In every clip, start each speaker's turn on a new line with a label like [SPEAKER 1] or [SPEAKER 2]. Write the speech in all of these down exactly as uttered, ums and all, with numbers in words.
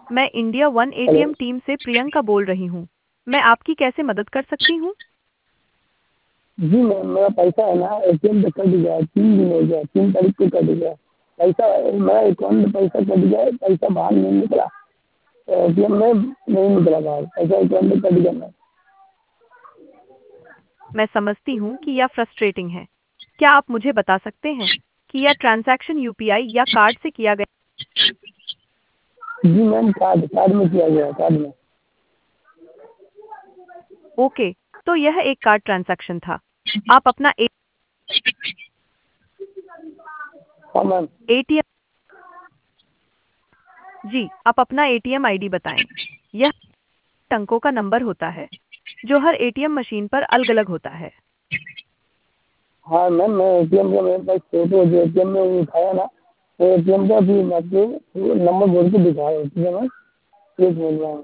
[SPEAKER 1] मैं India one
[SPEAKER 2] hello.
[SPEAKER 1] ATM team से प्रियंका बोल रही हूँ। मैं आपकी कैसे मदद कर सकती हूँ?
[SPEAKER 2] जी मैम, मेरा पैसा है ना एटीएम से कट गया है, तीन दिन हो गया, तीन तारीख को कट गया। पैसा मेरा अकाउंट में पैसा कट गया है, पैसा बाहर नहीं निकला, एटीएम में नहीं निकला बाहर, पैसा अकाउंट में कट गया मैम।
[SPEAKER 1] मैं समझती हूँ कि यह फ्रस्ट्रेटिंग है। क्या आप मुझे बता सकते हैं कि यह ट्रांजैक्शन यूपीआई या कार्ड से किया गया?
[SPEAKER 2] जी मैम, कार्ड कार्ड में किया गया, कार्ड में।
[SPEAKER 1] ओके, तो यह एक कार्ड ट्रांजैक्शन था। आप अपना
[SPEAKER 2] हाँ मैम।
[SPEAKER 1] एटीएम जी, आप अपना एटीएम आईडी बताएं। यह अंकों का नंबर होता है जो हर एटीएम मशीन पर अलग-अलग होता है।
[SPEAKER 2] हाँ मैम, मैं एटीएम का मेरे पास फोटो जो एटीएम में वो उठाया ना, वो एटीएम का भी मैं आपको वो नंबर बोल के दिखा रहा हूँ, ठीक है मैम। एक मिनट मैम।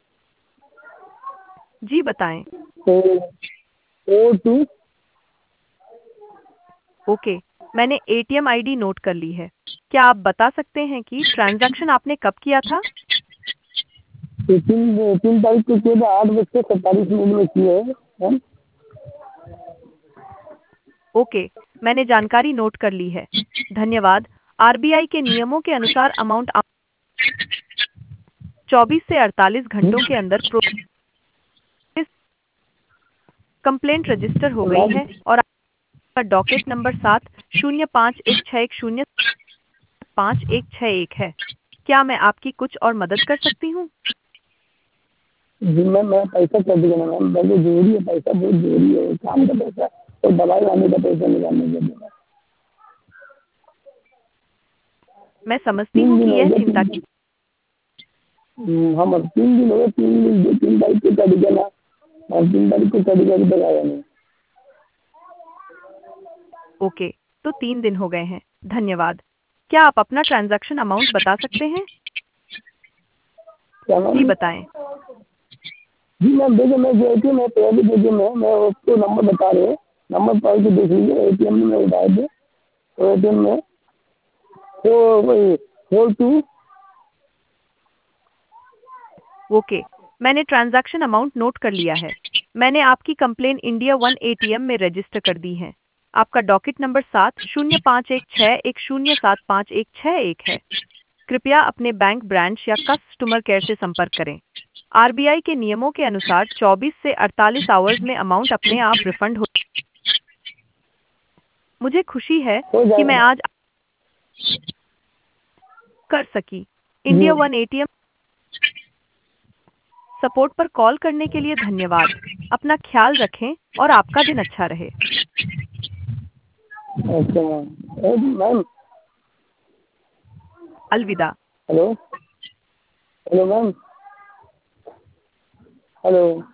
[SPEAKER 1] जी बताएं।
[SPEAKER 2] तो ओ टू।
[SPEAKER 1] ओके, मैंने एटीएम आईडी नोट कर ली है। क्या आप बता सकते हैं कि ट्रांजैक्शन आपने कब किया था?
[SPEAKER 2] तीन तीन तारीख को किए थे, आठ बज के सैंतालीस मिनट में किए हैं मैम।
[SPEAKER 1] ओके, मैंने जानकारी नोट कर ली है। धन्यवाद। आरबीआई के नियमों के अनुसार अमाउंट चौबीस से अड़तालीस घंटों के अंदर प्रोसेस कंप्लेंट रजिस्टर हो गई
[SPEAKER 2] मैम
[SPEAKER 1] है और आपका डॉकेट नंबर सात शून्य पाँच एक छः एक शून्य पाँच एक छः एक है। क्या मैं आपकी कुछ और मदद कर सकती हूँ?
[SPEAKER 2] जी मैम, मेरा पैसा कट गया ना मैम, बहुत जरूरी है, पैसा बहुत जरूरी है, काम का पैसा और दवाई लाने का पैसा निकालने के लिए।
[SPEAKER 1] मैं समझती
[SPEAKER 2] तीन
[SPEAKER 1] हूँ
[SPEAKER 2] दिन
[SPEAKER 1] कि
[SPEAKER 2] हो
[SPEAKER 1] यह
[SPEAKER 2] गए,
[SPEAKER 1] चिंता
[SPEAKER 2] तीन हम्म, हम अब तीन दिन हो गए, तीन दिन दो तीन तारीख को कट गया ना, और तीन तारीख को कट गया, अभी तक आया नहीं।
[SPEAKER 1] ओके, तो तीन दिन हो गए हैं। धन्यवाद। क्या आप अपना ट्रांजैक्शन अमाउंट बता सकते हैं?
[SPEAKER 2] क्या
[SPEAKER 1] जी
[SPEAKER 2] मैम?
[SPEAKER 1] बताएं।
[SPEAKER 2] जी मैम, देखिए मैं जो एटीएम है पहले एटीएम है, मैं उसको नंबर बता रहे हैं, नंबर पढ़ के देख लीजिए, एटीएम में मैं उठाए थे, तो एटीएम में तो वही फोर टू।
[SPEAKER 1] ओके, मैंने ट्रांजैक्शन अमाउंट नोट कर लिया है। मैंने आपकी कंप्लेन इंडिया वन एटीएम में रजिस्टर कर दी है। आपका डॉकेट नंबर सात शून्य पाँच एक छः एक शून्य सात पाँच एक छः एक है। कृपया अपने बैंक ब्रांच या कस्टमर केयर से संपर्क करें। आरबीआई के नियमों के अनुसार चौबीस से अड़तालीस आवर्स में अमाउंट अपने आप रिफंड हो। मुझे खुशी है
[SPEAKER 2] हो
[SPEAKER 1] कि मैं
[SPEAKER 2] जाएगा।
[SPEAKER 1] आज कर सकी।
[SPEAKER 2] जी।
[SPEAKER 1] इंडिया वन एटीएम सपोर्ट पर कॉल करने के लिए धन्यवाद। अपना ख्याल रखें और आपका दिन अच्छा रहे।
[SPEAKER 2] अच्छा मैम। ए, मैम।
[SPEAKER 1] अलविदा।
[SPEAKER 2] हेलो। Hello ma'am. हेलो।